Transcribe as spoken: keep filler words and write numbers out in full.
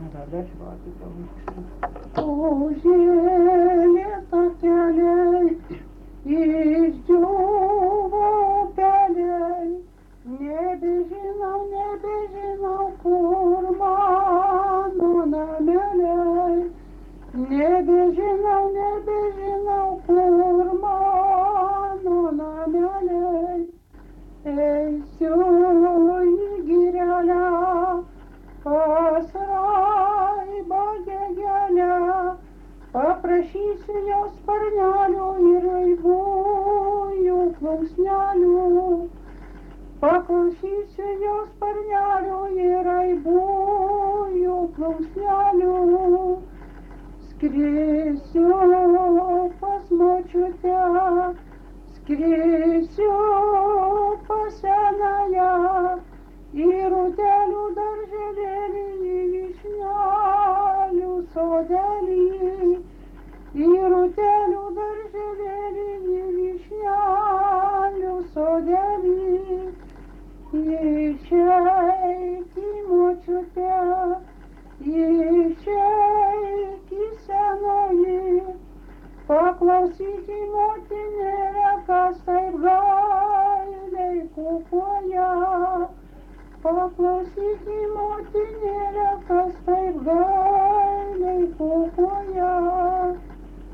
Gal dar žodį pamiršau. Užėlė takeliai, išdžiūvo peliai, nebežinau, nebežinau, kur mano nameliai, nebežinau, nebežinau, kur mano nameliai. Eisiu į girelę, pas raibą gegelę, paprašysiu jos sparnelių ir raibųjų plunksnelių. Paklausysiu jos sparnelių ir raibųjų plunksnelių. Skrisiu pas močiutę, skrisiu pas senąją, į rudelių darželėlį, į vyšnelių sodelį, į rudelių darželėlį, į vyšnelių sodelį. Išeik į močiutę, išeik į senoji, paklausyk į motinėlę, kas taip gailiai kukuoja. Paklausyk į motinėlę, kas taip gailiai kukuoja.